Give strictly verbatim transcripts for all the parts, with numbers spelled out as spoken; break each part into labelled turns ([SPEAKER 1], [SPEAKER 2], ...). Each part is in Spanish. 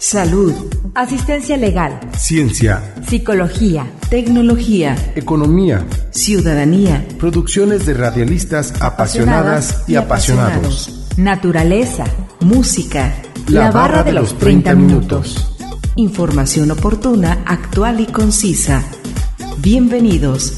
[SPEAKER 1] salud, asistencia legal,
[SPEAKER 2] ciencia,
[SPEAKER 1] psicología, tecnología,
[SPEAKER 2] economía,
[SPEAKER 1] ciudadanía,
[SPEAKER 2] producciones de radialistas apasionadas y apasionados,
[SPEAKER 1] naturaleza, música,
[SPEAKER 2] la, la barra de los treinta minutos.
[SPEAKER 1] Información oportuna, actual y concisa. Bienvenidos.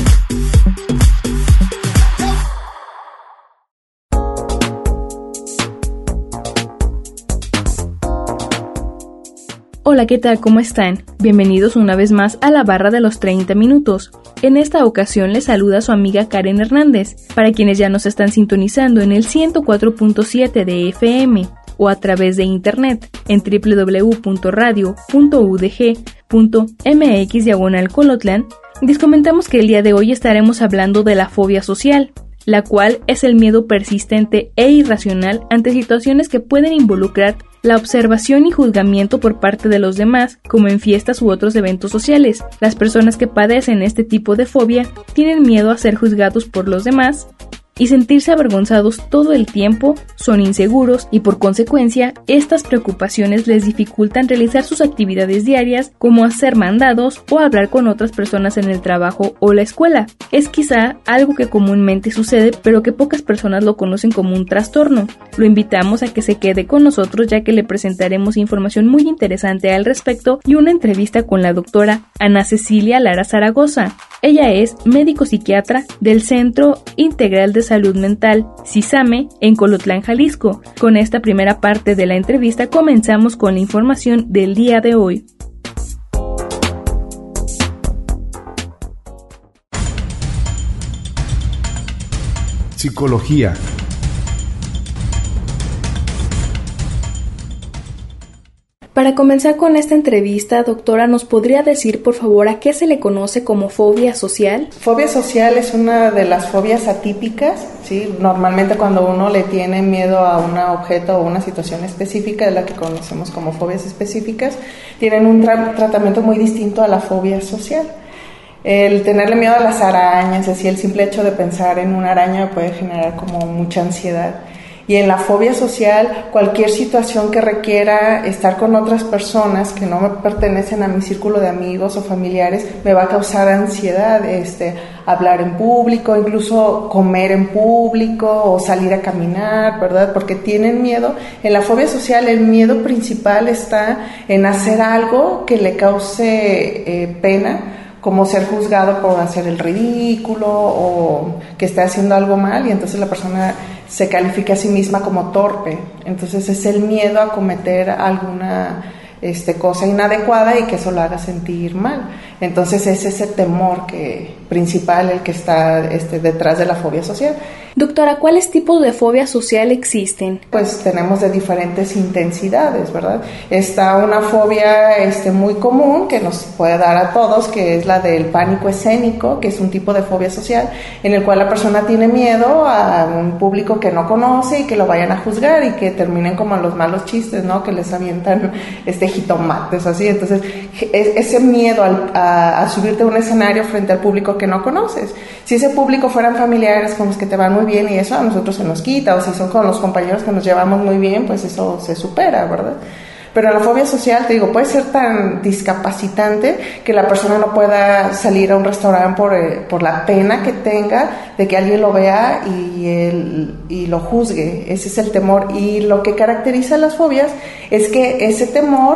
[SPEAKER 3] Hola, ¿qué tal? ¿Cómo están? Bienvenidos una vez más a la barra de los treinta minutos. En esta ocasión les saluda su amiga Karen Hernández, para quienes ya nos están sintonizando en el ciento cuatro punto siete de F M o a través de internet en doble u doble u doble u punto radio punto u d g punto m x diagonal Colotlán. Les comentamos que el día de hoy estaremos hablando de la fobia social, la cual es el miedo persistente e irracional ante situaciones que pueden involucrar la observación y juzgamiento por parte de los demás, como en fiestas u otros eventos sociales. Las personas que padecen este tipo de fobia tienen miedo a ser juzgados por los demás y sentirse avergonzados todo el tiempo, son inseguros y por consecuencia estas preocupaciones les dificultan realizar sus actividades diarias como hacer mandados o hablar con otras personas en el trabajo o la escuela. Es quizá algo que comúnmente sucede pero que pocas personas lo conocen como un trastorno. Lo invitamos a que se quede con nosotros ya que le presentaremos información muy interesante al respecto y una entrevista con la doctora Ana Cecilia Lara Zaragoza. Ella es médico psiquiatra del Centro Integral de Salud Mental, CISAME, en Colotlán, Jalisco. Con esta primera parte de la entrevista comenzamos con la información del día de hoy.
[SPEAKER 2] Psicología.
[SPEAKER 3] Para comenzar con esta entrevista, doctora, ¿nos podría decir, por favor, a qué se le conoce como fobia social?
[SPEAKER 4] Fobia social es una de las fobias atípicas, ¿sí? Normalmente cuando uno le tiene miedo a un objeto o una situación específica, es la que conocemos como fobias específicas, tienen un tra- tratamiento muy distinto a la fobia social. El tenerle miedo a las arañas, así el simple hecho de pensar en una araña puede generar como mucha ansiedad. Y en la fobia social, cualquier situación que requiera estar con otras personas que no me pertenecen a mi círculo de amigos o familiares, me va a causar ansiedad, este, hablar en público, incluso comer en público o salir a caminar, ¿verdad? Porque tienen miedo. En la fobia social, el miedo principal está en hacer algo que le cause eh, pena, como ser juzgado por hacer el ridículo o que esté haciendo algo mal, y entonces la persona se califica a sí misma como torpe. Entonces es el miedo a cometer alguna este, cosa inadecuada y que eso lo haga sentir mal. Entonces es ese temor que, principal el que está este, detrás de la fobia social.
[SPEAKER 3] Doctora, ¿cuáles tipos de fobia social existen?
[SPEAKER 4] Pues tenemos de diferentes intensidades, ¿verdad? Está una fobia este, muy común que nos puede dar a todos, que es la del pánico escénico, que es un tipo de fobia social en el cual la persona tiene miedo a un público que no conoce y que lo vayan a juzgar y que terminen como en los malos chistes, ¿no? Que les avientan este jitomates, así. Entonces, es, ese miedo al, a, a subirte a un escenario frente al público que no conoces. Si ese público fueran familiares con los que te van muy bien y eso a nosotros se nos quita, o si son con los compañeros que nos llevamos muy bien, pues eso se supera, ¿verdad? Pero la fobia social, te digo, puede ser tan discapacitante que la persona no pueda salir a un restaurante por, eh, por la pena que tenga de que alguien lo vea y, él, y lo juzgue. Ese es el temor. Y lo que caracteriza las fobias es que ese temor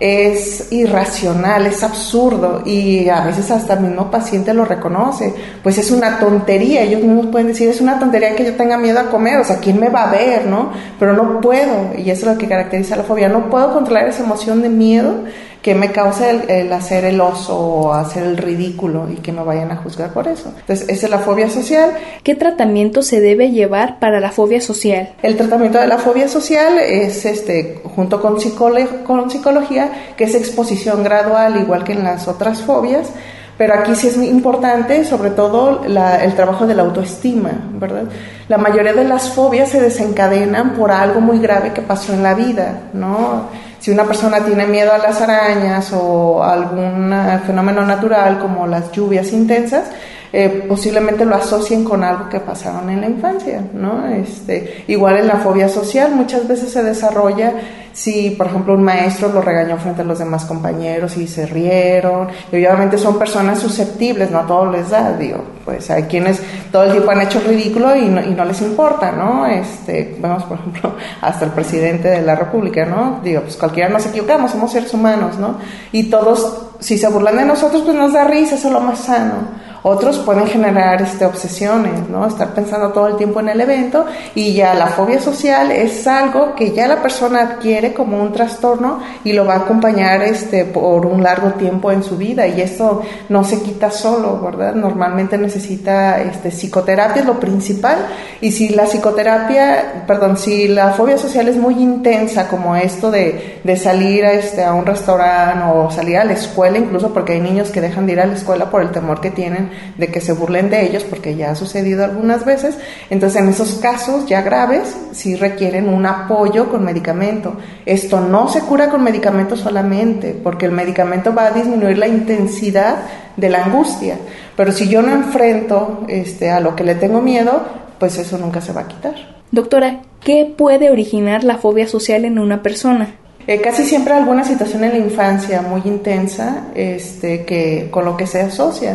[SPEAKER 4] es irracional, es absurdo, y a veces hasta el mismo paciente lo reconoce. Pues es una tontería, ellos mismos pueden decir, es una tontería que yo tenga miedo a comer, o sea, ¿quién me va a ver, no? Pero no puedo, y eso es lo que caracteriza la fobia, no puedo controlar esa emoción de miedo que me causa el, el hacer el oso o hacer el ridículo y que me vayan a juzgar por eso. Entonces, esa es la fobia social.
[SPEAKER 3] ¿Qué tratamiento se debe llevar para la fobia social?
[SPEAKER 4] El tratamiento de la fobia social es, este, junto con, psicolo- con psicología, que es exposición gradual, igual que en las otras fobias, pero aquí sí es muy importante, sobre todo, la, el trabajo de la autoestima, ¿verdad? La mayoría de las fobias se desencadenan por algo muy grave que pasó en la vida, ¿no? Si una persona tiene miedo a las arañas o algún fenómeno natural como las lluvias intensas, eh, posiblemente lo asocien con algo que pasaron en la infancia, ¿no? Este, igual en la fobia social muchas veces se desarrolla si, por ejemplo, un maestro lo regañó frente a los demás compañeros y se rieron, y obviamente son personas susceptibles, no a todos les da, digo, pues hay quienes todo el tiempo han hecho ridículo y no, y no les importa, ¿no? Este, vemos, por ejemplo, hasta el presidente de la República, ¿no? Digo, pues cualquiera nos equivocamos, somos seres humanos, ¿no? Y todos, si se burlan de nosotros, pues nos da risa, eso es lo más sano. Otros pueden generar este, obsesiones, ¿no? Estar pensando todo el tiempo en el evento, y ya la fobia social es algo que ya la persona adquiere como un trastorno y lo va a acompañar este, por un largo tiempo en su vida, y esto no se quita solo, ¿verdad? Normalmente necesita este, psicoterapia, es lo principal, y si la psicoterapia, perdón, si la fobia social es muy intensa, como esto de, de salir a, este, a un restaurante o salir a la escuela, incluso porque hay niños que dejan de ir a la escuela por el temor que tienen de que se burlen de ellos, porque ya ha sucedido algunas veces. Entonces, en esos casos ya graves, sí requieren un apoyo con medicamento. Esto no se cura con medicamento solamente, porque el medicamento va a disminuir la intensidad de la angustia, pero si yo no enfrento este, a lo que le tengo miedo, pues eso nunca se va a quitar.
[SPEAKER 3] Doctora, ¿qué puede originar la fobia social en una persona?
[SPEAKER 4] Eh, casi siempre alguna situación en la infancia muy intensa este, que, con lo que se asocia.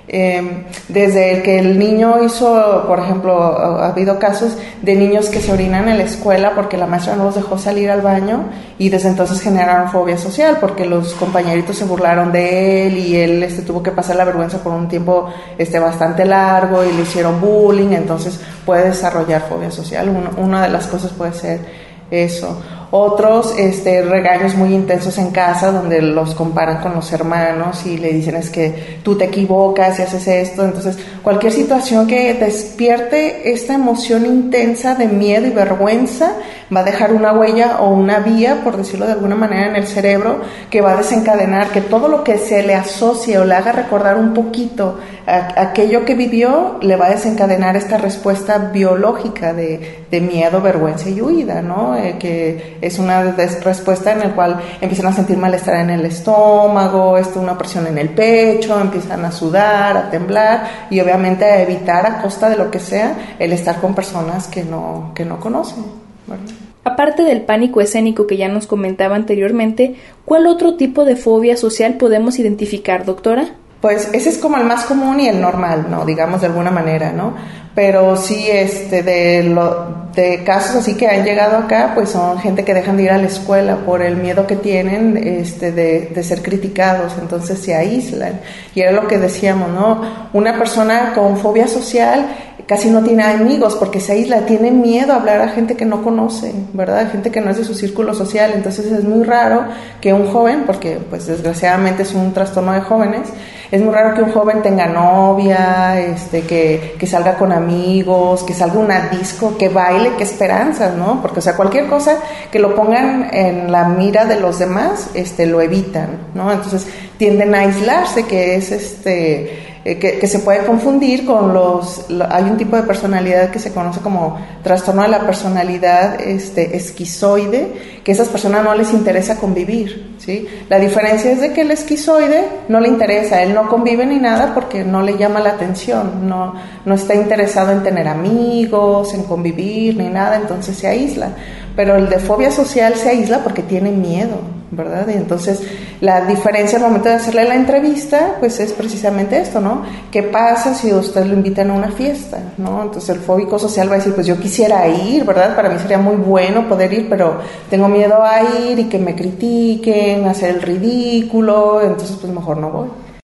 [SPEAKER 4] Eh, desde el que el niño hizo, por ejemplo, ha, ha habido casos de niños que se orinan en la escuela porque la maestra no los dejó salir al baño, y desde entonces generaron fobia social porque los compañeritos se burlaron de él y él este, tuvo que pasar la vergüenza por un tiempo este, bastante largo, y le hicieron bullying, entonces puede desarrollar fobia social. Uno, una de las cosas puede ser eso. Otros este, regaños muy intensos en casa, donde los comparan con los hermanos y le dicen es que tú te equivocas y haces esto. Entonces, cualquier situación que despierte esta emoción intensa de miedo y vergüenza va a dejar una huella o una vía, por decirlo de alguna manera, en el cerebro, que va a desencadenar que todo lo que se le asocie o le haga recordar un poquito a aquello que vivió, le va a desencadenar esta respuesta biológica de, de miedo, vergüenza y huida, ¿no? Eh, que es una respuesta en la cual empiezan a sentir malestar en el estómago, esto, una presión en el pecho, empiezan a sudar, a temblar, y obviamente a evitar a costa de lo que sea el estar con personas que no, que no conocen, ¿verdad?
[SPEAKER 3] Aparte del pánico escénico que ya nos comentaba anteriormente, ¿cuál otro tipo de fobia social podemos identificar, doctora?
[SPEAKER 4] Pues ese es como el más común y el normal, ¿no? Digamos de alguna manera, ¿no? Pero sí, este, de, lo, de casos así que han llegado acá, pues son gente que dejan de ir a la escuela por el miedo que tienen este, de, de ser criticados, entonces se aíslan. Y era lo que decíamos, ¿no? Una persona con fobia social casi no tiene amigos porque se aísla, tiene miedo a hablar a gente que no conoce, ¿verdad? Gente que no es de su círculo social. Entonces es muy raro que un joven, porque pues desgraciadamente es un trastorno de jóvenes, es muy raro que un joven tenga novia, este, que, que salga con amigos, que salga a una disco, que baile, que esperanzas, ¿no? Porque, o sea, cualquier cosa que lo pongan en la mira de los demás, este, lo evitan, ¿no? Entonces tienden a aislarse, que es este... Que, que se puede confundir con los... Lo, hay un tipo de personalidad que se conoce como trastorno de la personalidad este, esquizoide, que a esas personas no les interesa convivir, ¿sí? La diferencia es de que el esquizoide no le interesa, él no convive ni nada porque no le llama la atención, no, no está interesado en tener amigos, en convivir ni nada, entonces se aísla. Pero el de fobia social se aísla porque tiene miedo, ¿verdad? Y entonces la diferencia al momento de hacerle la entrevista, pues es precisamente esto, ¿no? ¿Qué pasa si usted lo invitan a una fiesta, ¿no? Entonces el fóbico social va a decir, pues yo quisiera ir, ¿verdad? Para mí sería muy bueno poder ir, pero tengo miedo a ir y que me critiquen, hacer el ridículo, entonces pues mejor no voy.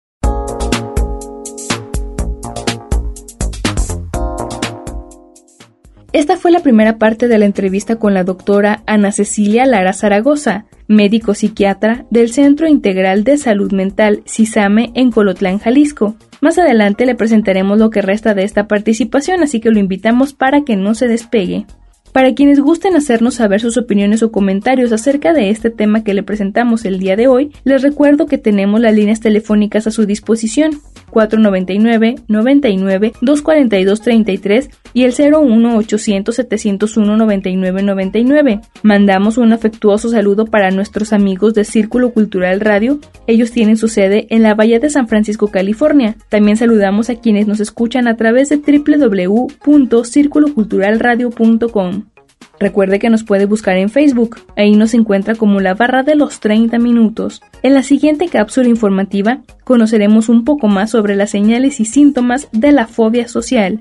[SPEAKER 3] Esta fue la primera parte de la entrevista con la doctora Ana Cecilia Lara Zaragoza, médico psiquiatra del Centro Integral de Salud Mental CISAME en Colotlán, Jalisco. Más adelante le presentaremos lo que resta de esta participación, así que lo invitamos para que no se despegue. Para quienes gusten hacernos saber sus opiniones o comentarios acerca de este tema que le presentamos el día de hoy, les recuerdo que tenemos las líneas telefónicas a su disposición. cuatro nueve nueve, nueve nueve, dos cuatro dos tres tres y el cero uno ochocientos, setecientos uno, noventa y nueve noventa y nueve. Mandamos un afectuoso saludo para nuestros amigos de Círculo Cultural Radio. Ellos tienen su sede en la Bahía de San Francisco, California. También saludamos a quienes nos escuchan a través de doble u doble u doble u punto círculo cultural radio punto com. Recuerde que nos puede buscar en Facebook, ahí nos encuentra como la barra de los treinta minutos. En la siguiente cápsula informativa conoceremos un poco más sobre las señales y síntomas de la fobia social.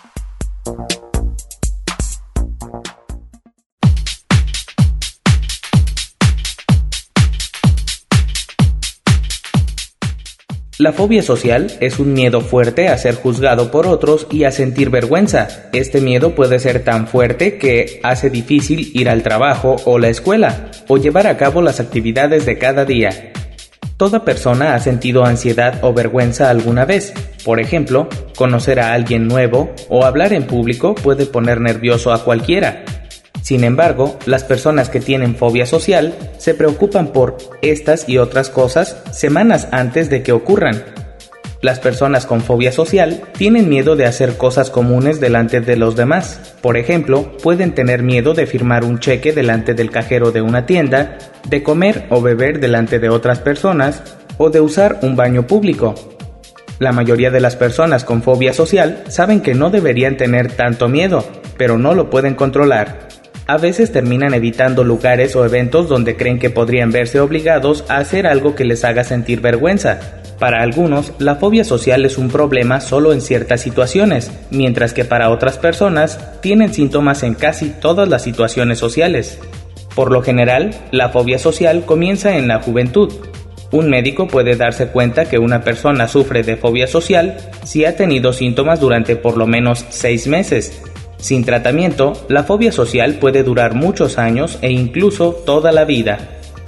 [SPEAKER 5] La fobia social es un miedo fuerte a ser juzgado por otros y a sentir vergüenza. Este miedo puede ser tan fuerte que hace difícil ir al trabajo o la escuela, o llevar a cabo las actividades de cada día. Toda persona ha sentido ansiedad o vergüenza alguna vez. Por ejemplo, conocer a alguien nuevo o hablar en público puede poner nervioso a cualquiera. Sin embargo, las personas que tienen fobia social se preocupan por estas y otras cosas semanas antes de que ocurran. Las personas con fobia social tienen miedo de hacer cosas comunes delante de los demás. Por ejemplo, pueden tener miedo de firmar un cheque delante del cajero de una tienda, de comer o beber delante de otras personas o de usar un baño público. La mayoría de las personas con fobia social saben que no deberían tener tanto miedo, pero no lo pueden controlar. A veces terminan evitando lugares o eventos donde creen que podrían verse obligados a hacer algo que les haga sentir vergüenza. Para algunos, la fobia social es un problema solo en ciertas situaciones, mientras que para otras personas tienen síntomas en casi todas las situaciones sociales. Por lo general, la fobia social comienza en la juventud. Un médico puede darse cuenta que una persona sufre de fobia social si ha tenido síntomas durante por lo menos seis meses. Sin tratamiento, la fobia social puede durar muchos años e incluso toda la vida.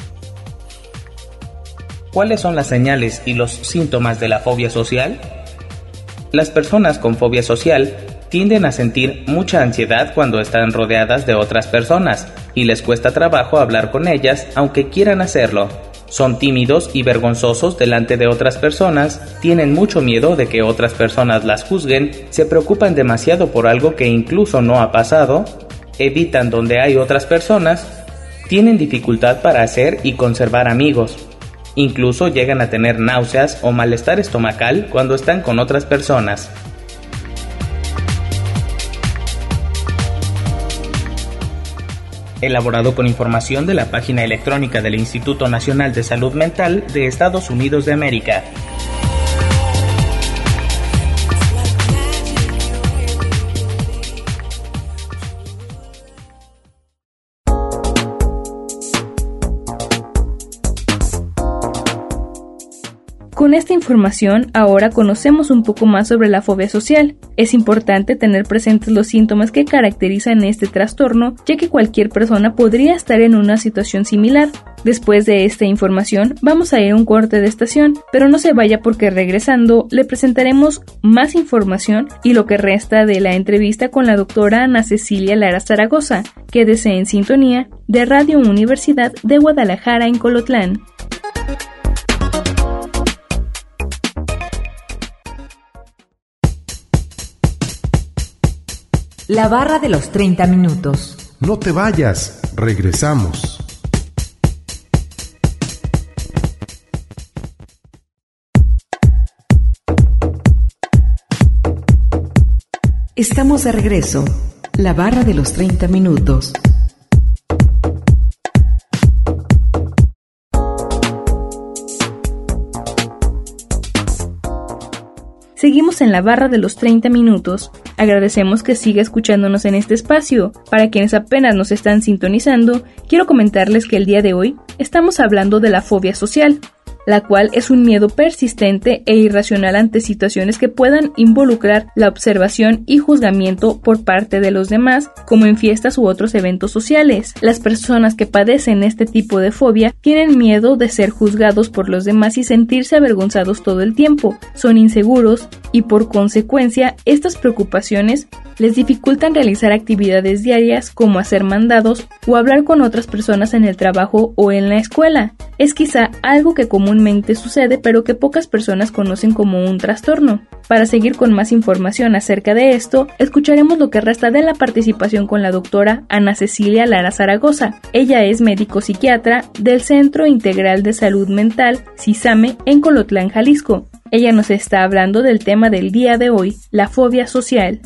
[SPEAKER 5] ¿Cuáles son las señales y los síntomas de la fobia social? Las personas con fobia social tienden a sentir mucha ansiedad cuando están rodeadas de otras personas y les cuesta trabajo hablar con ellas aunque quieran hacerlo. Son tímidos y vergonzosos delante de otras personas, tienen mucho miedo de que otras personas las juzguen, se preocupan demasiado por algo que incluso no ha pasado, evitan donde hay otras personas, tienen dificultad para hacer y conservar amigos. Incluso llegan a tener náuseas o malestar estomacal cuando están con otras personas. Elaborado con información de la página electrónica del Instituto Nacional de Salud Mental de Estados Unidos de América.
[SPEAKER 3] Con esta información, ahora conocemos un poco más sobre la fobia social. Es importante tener presentes los síntomas que caracterizan este trastorno, ya que cualquier persona podría estar en una situación similar. Después de esta información, vamos a ir a un corte de estación, pero no se vaya porque regresando le presentaremos más información y lo que resta de la entrevista con la doctora Ana Cecilia Lara Zaragoza. Quédese en sintonía de Radio Universidad de Guadalajara en Colotlán.
[SPEAKER 1] La barra de los treinta minutos.
[SPEAKER 2] No te vayas, regresamos.
[SPEAKER 1] Estamos de regreso. La barra de los treinta minutos.
[SPEAKER 3] Seguimos en la barra de los treinta minutos. Agradecemos que siga escuchándonos en este espacio. Para quienes apenas nos están sintonizando, quiero comentarles que el día de hoy estamos hablando de la fobia social, la cual es un miedo persistente e irracional ante situaciones que puedan involucrar la observación y juzgamiento por parte de los demás, como en fiestas u otros eventos sociales. Las personas que padecen este tipo de fobia tienen miedo de ser juzgados por los demás y sentirse avergonzados todo el tiempo, son inseguros y por consecuencia estas preocupaciones les dificultan realizar actividades diarias como hacer mandados o hablar con otras personas en el trabajo o en la escuela. es quizá algo que comúnmente sucede pero que pocas personas conocen como un trastorno. Para seguir con más información acerca de esto, escucharemos lo que resta de la participación con la doctora Ana Cecilia Lara Zaragoza. Ella es médico psiquiatra del Centro Integral de Salud Mental, CISAME, en Colotlán, Jalisco. Ella nos está hablando del tema del día de hoy, la fobia social.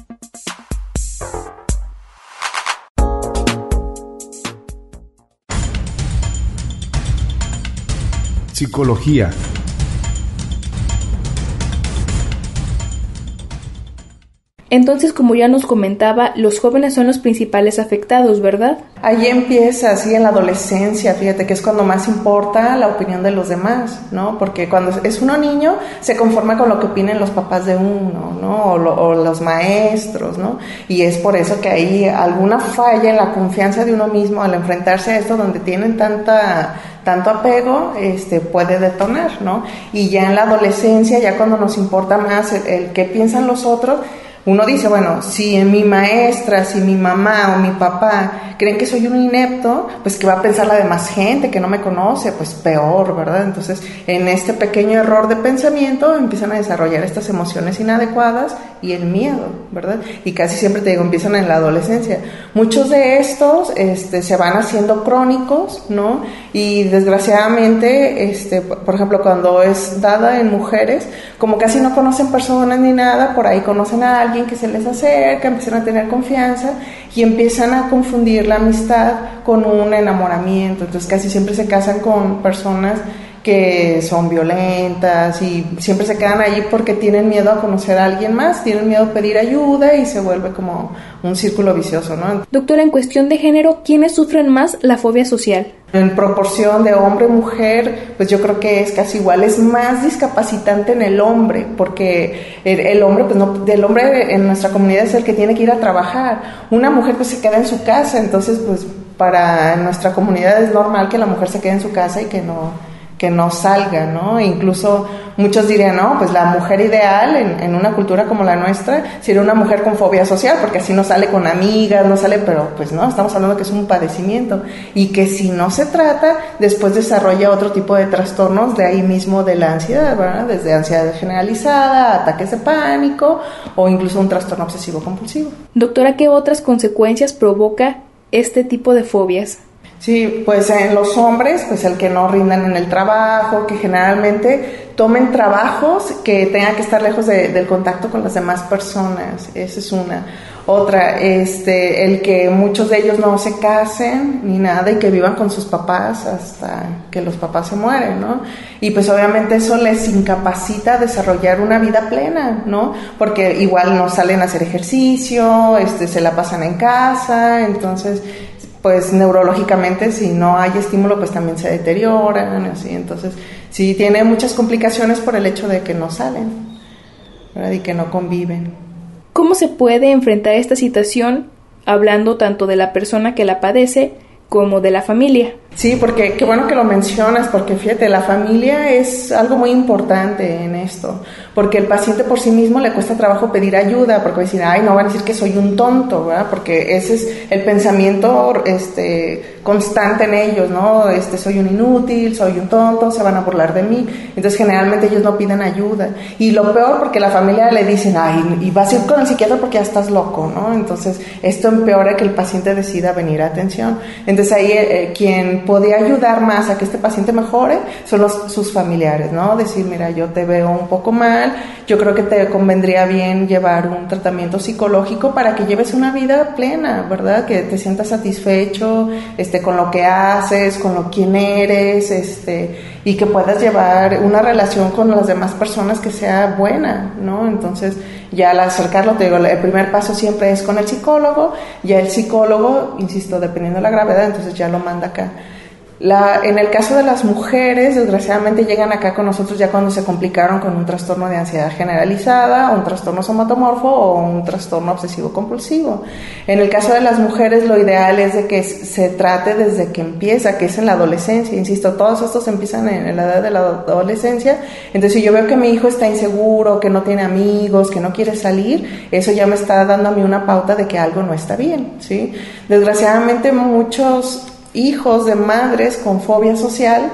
[SPEAKER 2] Psicología.
[SPEAKER 3] Entonces, como ya nos comentaba, los jóvenes son los principales afectados, ¿verdad?
[SPEAKER 4] Ahí empieza, así en la adolescencia, fíjate que es cuando más importa la opinión de los demás, ¿no? Porque cuando es uno niño, se conforma con lo que opinen los papás de uno, ¿no? O, lo, o los maestros, ¿no? Y es por eso que hay alguna falla en la confianza de uno mismo al enfrentarse a esto donde tienen tanta... tanto apego, este, puede detonar, ¿no? Y ya en la adolescencia, ya cuando nos importa más el, el qué piensan los otros, uno dice, bueno, si mi maestra, si mi mamá o mi papá creen que soy un inepto, pues ¿qué va a pensar la demás gente que no me conoce? Pues peor, ¿verdad? Entonces, en este pequeño error de pensamiento empiezan a desarrollar estas emociones inadecuadas y el miedo, ¿verdad? Y casi siempre te digo, empiezan en la adolescencia. Muchos de estos este, se van haciendo crónicos, ¿no? Y desgraciadamente, este, por ejemplo, cuando es dada en mujeres, como casi no conocen personas ni nada, por ahí conocen a alguien que se les acerca, empiezan a tener confianza y empiezan a confundir la amistad con un enamoramiento. Entonces casi siempre se casan con personas que son violentas y siempre se quedan allí porque tienen miedo a conocer a alguien más, tienen miedo a pedir ayuda y se vuelve como un círculo vicioso, ¿no?
[SPEAKER 3] Doctora, en cuestión de género, ¿quiénes sufren más la fobia social?
[SPEAKER 4] En proporción de hombre-mujer, pues yo creo que es casi igual, es más discapacitante en el hombre, porque el, el hombre, pues no, el hombre en nuestra comunidad es el que tiene que ir a trabajar, una mujer pues se queda en su casa, entonces pues para nuestra comunidad es normal que la mujer se quede en su casa y que no... que no salga, ¿no? Incluso muchos dirían, no, pues la mujer ideal en, en una cultura como la nuestra sería una mujer con fobia social, porque así no sale con amigas, no sale, pero pues no, estamos hablando que es un padecimiento y que si no se trata, después desarrolla otro tipo de trastornos de ahí mismo de la ansiedad, ¿verdad? Desde ansiedad generalizada, ataques de pánico o incluso un trastorno obsesivo compulsivo.
[SPEAKER 3] Doctora, ¿qué otras consecuencias provoca este tipo de fobias?
[SPEAKER 4] Sí, pues en los hombres, pues el que no rindan en el trabajo, que generalmente tomen trabajos que tengan que estar lejos de, del contacto con las demás personas, esa es una. Otra, este, el que muchos de ellos no se casen ni nada y que vivan con sus papás hasta que los papás se mueren, ¿no? Y pues obviamente eso les incapacita a desarrollar una vida plena, ¿no? Porque igual no salen a hacer ejercicio, este, se la pasan en casa, entonces... pues neurológicamente si no hay estímulo pues también se deterioran, así, entonces sí tiene muchas complicaciones por el hecho de que no salen, ¿verdad? Y que no conviven.
[SPEAKER 3] ¿Cómo se puede enfrentar esta situación hablando tanto de la persona que la padece como de la familia?
[SPEAKER 4] Sí, porque qué bueno que lo mencionas, porque fíjate, la familia es algo muy importante en esto, porque el paciente por sí mismo le cuesta trabajo pedir ayuda, porque va a decir, ay, no van a decir que soy un tonto, ¿verdad? Porque ese es el pensamiento este, constante en ellos, ¿no? Este, soy un inútil, soy un tonto, se van a burlar de mí, entonces generalmente ellos no piden ayuda, y lo peor porque la familia le dicen, ay, y vas a ir con el psiquiatra porque ya estás loco, ¿no? Entonces esto empeora que el paciente decida venir a atención, entonces ahí eh, quien podía ayudar más a que este paciente mejore son los, sus familiares, ¿no? Decir, mira, yo te veo un poco mal, yo creo que te convendría bien llevar un tratamiento psicológico para que lleves una vida plena, ¿verdad? Que te sientas satisfecho este, con lo que haces, con lo quién eres, este, y que puedas llevar una relación con las demás personas que sea buena, ¿no? Entonces, ya al acercarlo, te digo, el primer paso siempre es con el psicólogo, ya el psicólogo, insisto, dependiendo de la gravedad, entonces ya lo manda acá. La, en el caso de las mujeres, desgraciadamente llegan acá con nosotros ya cuando se complicaron con un trastorno de ansiedad generalizada, un trastorno somatomorfo o un trastorno obsesivo compulsivo. En el caso de las mujeres, lo ideal es de que se trate desde que empieza, que es en la adolescencia. Insisto, todos estos empiezan en la edad de la adolescencia. Entonces, si yo veo que mi hijo está inseguro, que no tiene amigos, que no quiere salir, eso ya me está dando a mí una pauta de que algo no está bien, ¿sí? Desgraciadamente, muchos hijos de madres con fobia social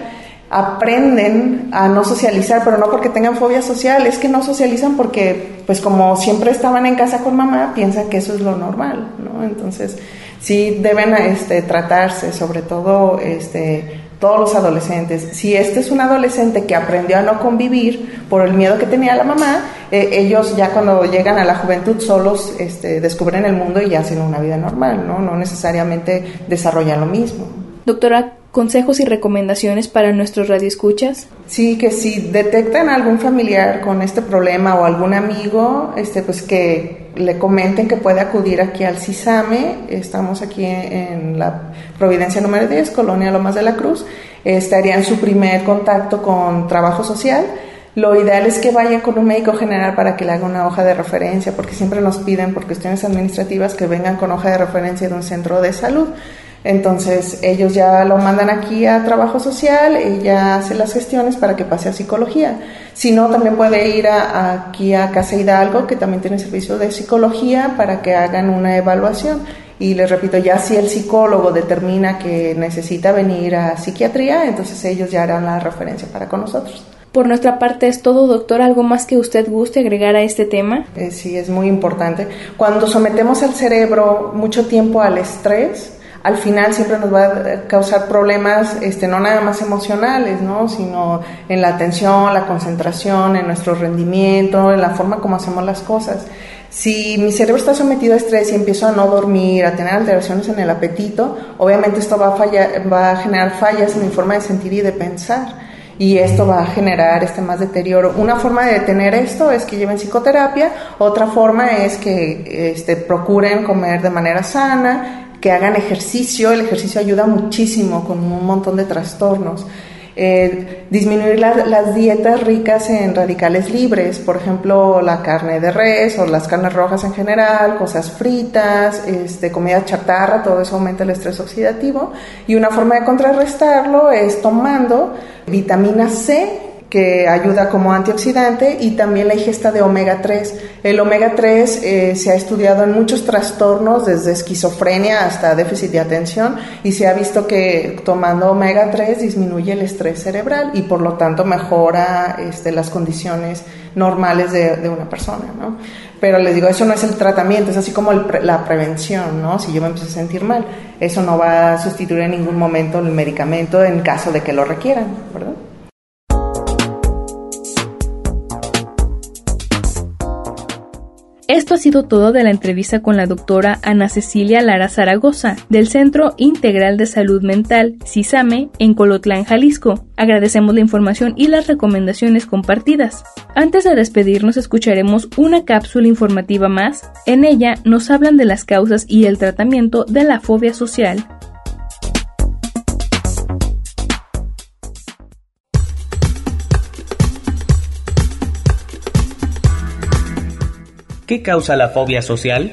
[SPEAKER 4] aprenden a no socializar, pero no porque tengan fobia social, es que no socializan porque, pues como siempre estaban en casa con mamá, piensan que eso es lo normal, ¿no? Entonces, sí deben este, tratarse, sobre todo este, todos los adolescentes. Si este es un adolescente que aprendió a no convivir por el miedo que tenía la mamá, eh, ellos ya cuando llegan a la juventud solos este, descubren el mundo y hacen una vida normal, ¿no? No necesariamente desarrollan lo mismo.
[SPEAKER 3] Doctora, ¿consejos y recomendaciones para nuestros radioescuchas?
[SPEAKER 4] Sí, que si detectan algún familiar con este problema o algún amigo, este, pues que le comenten que puede acudir aquí al CISAME. Estamos aquí en la Providencia número diez, Colonia Lomas de la Cruz. Estarían en su primer contacto con trabajo social. Lo ideal es que vayan con un médico general para que le haga una hoja de referencia, porque siempre nos piden por cuestiones administrativas que vengan con hoja de referencia de un centro de salud. Entonces ellos ya lo mandan aquí a trabajo social, ella hace las gestiones para que pase a psicología. Si no, también puede ir a, a, aquí a Casa Hidalgo, que también tiene servicio de psicología, para que hagan una evaluación. Y les repito, ya si el psicólogo determina que necesita venir a psiquiatría, entonces ellos ya harán la referencia para con nosotros.
[SPEAKER 3] Por nuestra parte es todo, doctor. ¿Algo más que usted guste agregar a este tema?
[SPEAKER 4] Eh, sí, es muy importante. Cuando sometemos al cerebro mucho tiempo al estrés, al final siempre nos va a causar problemas, este, no nada más emocionales, ¿no? Sino en la atención, la concentración, en nuestro rendimiento, en la forma como hacemos las cosas. Si mi cerebro está sometido a estrés y empiezo a no dormir, a tener alteraciones en el apetito, obviamente esto va a, fallar, va a generar fallas en mi forma de sentir y de pensar. Y esto va a generar este más deterioro. Una forma de detener esto es que lleven psicoterapia, otra forma es que este, procuren comer de manera sana, que hagan ejercicio. El ejercicio ayuda muchísimo con un montón de trastornos. Eh, disminuir la, las dietas ricas en radicales libres, por ejemplo, la carne de res o las carnes rojas en general, cosas fritas, este, comida chatarra, todo eso aumenta el estrés oxidativo. Y una forma de contrarrestarlo es tomando vitamina C, que ayuda como antioxidante, y también la ingesta de omega tres. El omega tres eh, se ha estudiado en muchos trastornos, desde esquizofrenia hasta déficit de atención, y se ha visto que tomando omega tres disminuye el estrés cerebral y por lo tanto mejora este, las condiciones normales de, de una persona, ¿no? Pero les digo, eso no es el tratamiento, es así como el pre- la prevención, ¿no? Si yo me empiezo a sentir mal, eso no va a sustituir en ningún momento el medicamento en caso de que lo requieran, ¿verdad?
[SPEAKER 3] Esto ha sido todo de la entrevista con la doctora Ana Cecilia Lara Zaragoza, del Centro Integral de Salud Mental, CISAME, en Colotlán, Jalisco. Agradecemos la información y las recomendaciones compartidas. Antes de despedirnos, escucharemos una cápsula informativa más. En ella nos hablan de las causas y el tratamiento de la fobia social.
[SPEAKER 5] ¿Qué causa la fobia social?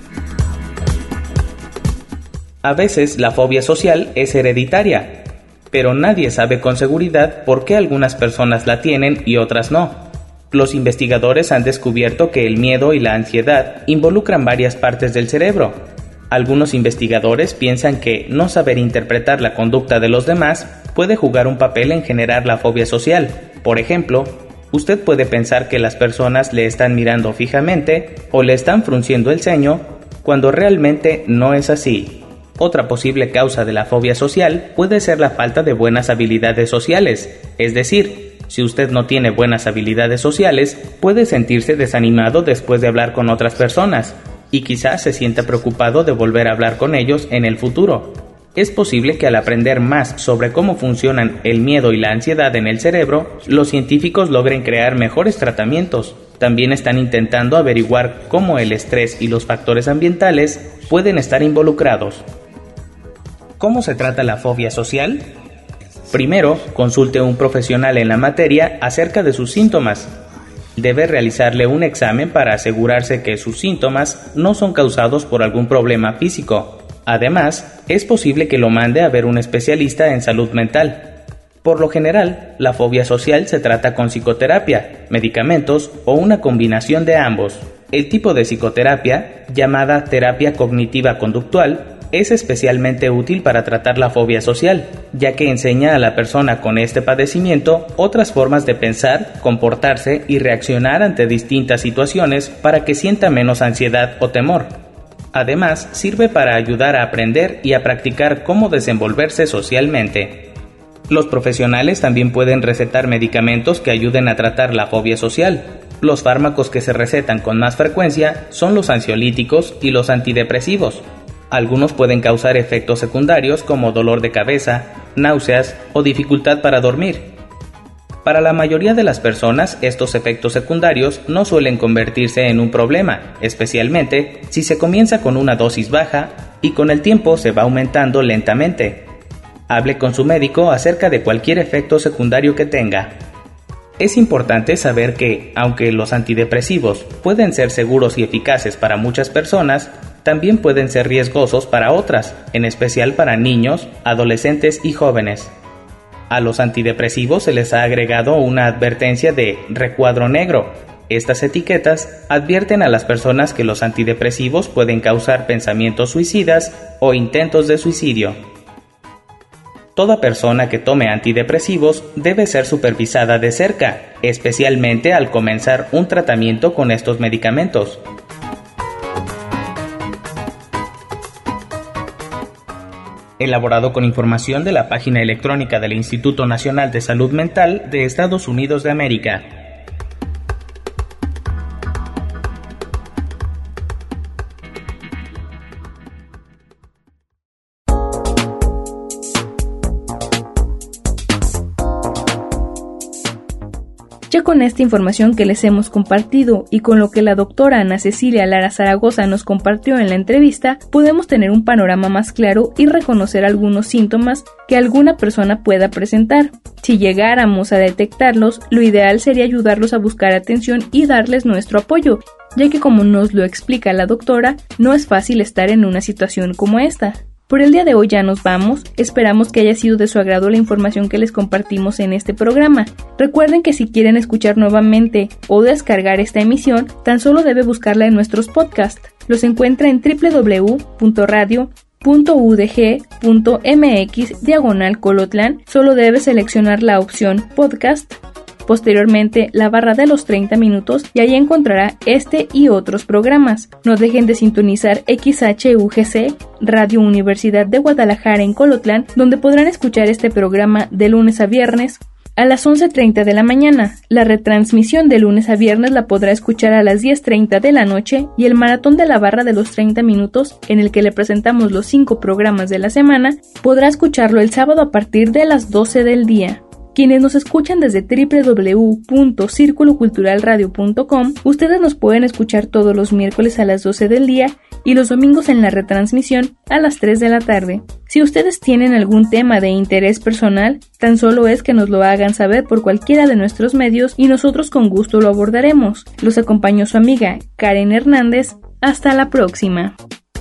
[SPEAKER 5] A veces la fobia social es hereditaria, pero nadie sabe con seguridad por qué algunas personas la tienen y otras no. Los investigadores han descubierto que el miedo y la ansiedad involucran varias partes del cerebro. Algunos investigadores piensan que no saber interpretar la conducta de los demás puede jugar un papel en generar la fobia social. Por ejemplo, usted puede pensar que las personas le están mirando fijamente o le están frunciendo el ceño, cuando realmente no es así. Otra posible causa de la fobia social puede ser la falta de buenas habilidades sociales, es decir, si usted no tiene buenas habilidades sociales, puede sentirse desanimado después de hablar con otras personas, y quizás se sienta preocupado de volver a hablar con ellos en el futuro. Es posible que al aprender más sobre cómo funcionan el miedo y la ansiedad en el cerebro, los científicos logren crear mejores tratamientos. También están intentando averiguar cómo el estrés y los factores ambientales pueden estar involucrados. ¿Cómo se trata la fobia social? Primero, consulte a un profesional en la materia acerca de sus síntomas. Debe realizarle un examen para asegurarse que sus síntomas no son causados por algún problema físico. Además, es posible que lo mande a ver un especialista en salud mental. Por lo general, la fobia social se trata con psicoterapia, medicamentos o una combinación de ambos. El tipo de psicoterapia, llamada terapia cognitiva conductual, es especialmente útil para tratar la fobia social, ya que enseña a la persona con este padecimiento otras formas de pensar, comportarse y reaccionar ante distintas situaciones para que sienta menos ansiedad o temor. Además, sirve para ayudar a aprender y a practicar cómo desenvolverse socialmente. Los profesionales también pueden recetar medicamentos que ayuden a tratar la fobia social. Los fármacos que se recetan con más frecuencia son los ansiolíticos y los antidepresivos. Algunos pueden causar efectos secundarios como dolor de cabeza, náuseas o dificultad para dormir. Para la mayoría de las personas, estos efectos secundarios no suelen convertirse en un problema, especialmente si se comienza con una dosis baja y con el tiempo se va aumentando lentamente. Hable con su médico acerca de cualquier efecto secundario que tenga. Es importante saber que, aunque los antidepresivos pueden ser seguros y eficaces para muchas personas, también pueden ser riesgosos para otras, en especial para niños, adolescentes y jóvenes. A los antidepresivos se les ha agregado una advertencia de recuadro negro. Estas etiquetas advierten a las personas que los antidepresivos pueden causar pensamientos suicidas o intentos de suicidio. Toda persona que tome antidepresivos debe ser supervisada de cerca, especialmente al comenzar un tratamiento con estos medicamentos. Elaborado con información de la página electrónica del Instituto Nacional de Salud Mental de Estados Unidos de América.
[SPEAKER 3] Ya con esta información que les hemos compartido y con lo que la doctora Ana Cecilia Lara Zaragoza nos compartió en la entrevista, podemos tener un panorama más claro y reconocer algunos síntomas que alguna persona pueda presentar. Si llegáramos a detectarlos, lo ideal sería ayudarlos a buscar atención y darles nuestro apoyo, ya que como nos lo explica la doctora, no es fácil estar en una situación como esta. Por el día de hoy ya nos vamos, esperamos que haya sido de su agrado la información que les compartimos en este programa. Recuerden que si quieren escuchar nuevamente o descargar esta emisión, tan solo debe buscarla en nuestros podcasts. Los encuentra en doble u doble u doble u punto radio punto u d g punto m x diagonal Colotlán, solo debe seleccionar la opción podcast, posteriormente la barra de los treinta minutos y ahí encontrará este y otros programas. No dejen de sintonizar X H U G C, Radio Universidad de Guadalajara en Colotlán, donde podrán escuchar este programa de lunes a viernes a las once treinta de la mañana. La retransmisión de lunes a viernes la podrá escuchar a las diez treinta de la noche y el maratón de la barra de los treinta minutos, en el que le presentamos los cinco programas de la semana, podrá escucharlo el sábado a partir de las doce del día. Quienes nos escuchan desde doble u doble u doble u punto círculo cultural radio punto com, ustedes nos pueden escuchar todos los miércoles a las doce del día y los domingos en la retransmisión a las tres de la tarde. Si ustedes tienen algún tema de interés personal, tan solo es que nos lo hagan saber por cualquiera de nuestros medios y nosotros con gusto lo abordaremos. Los acompañó su amiga Karen Hernández. Hasta la próxima.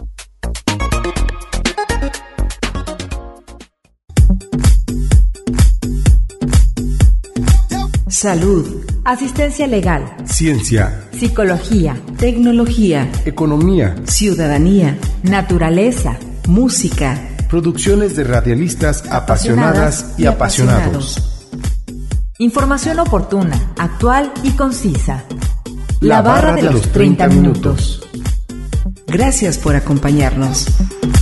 [SPEAKER 1] Salud, asistencia legal,
[SPEAKER 2] ciencia,
[SPEAKER 1] psicología, tecnología,
[SPEAKER 2] economía,
[SPEAKER 1] ciudadanía, naturaleza, música.
[SPEAKER 2] Producciones de radialistas apasionadas y apasionados.
[SPEAKER 1] Información oportuna, actual y concisa. La barra de los treinta minutos. Gracias por acompañarnos.